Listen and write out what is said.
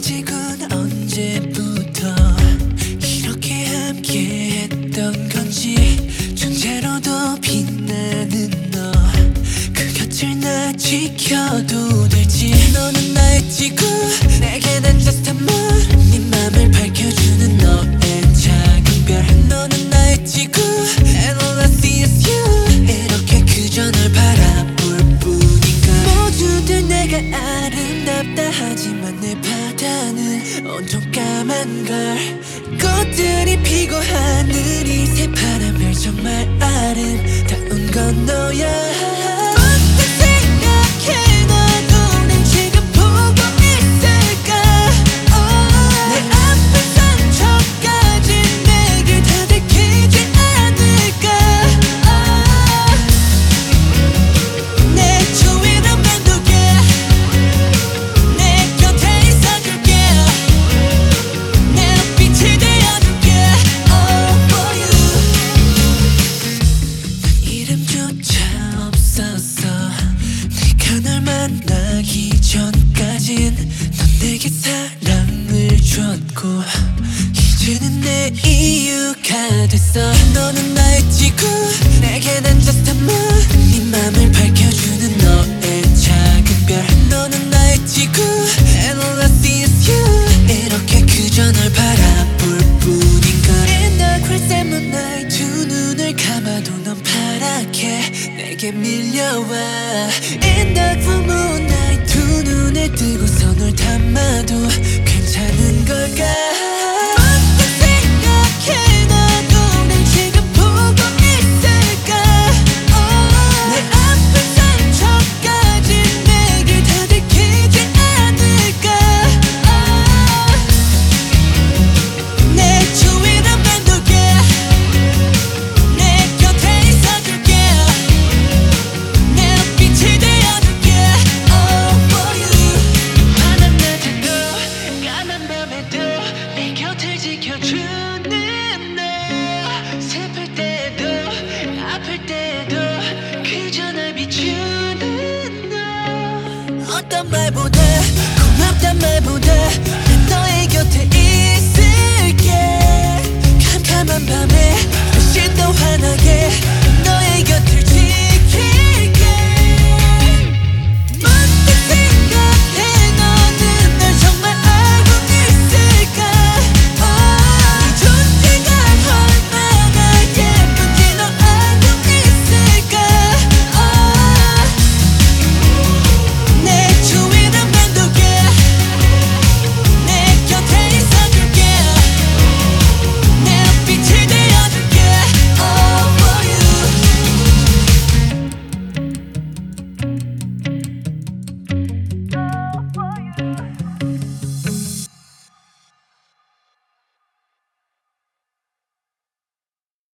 아직은 언제부터 이렇게 함께 했던 건지 존재로도 빛나는 너 그 곁을 나 지켜도 될지 너는 나의 지구 내게 난 just a moon 네 맘을 밝혀주는 너의 작은 별 너는 나의 지구 and all I see is you 이렇게 그저 널 바라볼 뿐인가 모두들 내가 아름답다 하지만 내 바다는 온통 까만 걸 꽃들이 피고 하늘이 새파란 별 정말 아름다운 건 너야 만나기 전까진 넌 내게 사랑을 줬고 이제는 내 이유가 됐어 너는 나의 지구 내게 난 just a moon 네 맘을 밝혀주는 너의 작은 별 너는 나의 지구 and all I see is you 이렇게 그저 널 바라볼 뿐인가 In the crimson moonlight 두 눈을 감아도 넌 파랗게 내게 밀려와 In the full moonlight 두 눈을 뜨고서 널 담아도 괜찮은 걸까 어떻게 생각해 나도 날 지금 보고 있을까 내 아픈 상처까지 내게 다 들키지 않을까 내 주위를 맴돌게 내 곁에 있어줄게 내 빛이 되어줄게 Oh for you 환한 낮에도 까만 밤에도 내 곁을 지켜주는 너 슬플 때도 아플 때도 그저 날 비추는 너 어떤 말보다 고맙단 말보다 난 너의 곁에 있을게 캄캄한 밤에 훨씬 더 환하게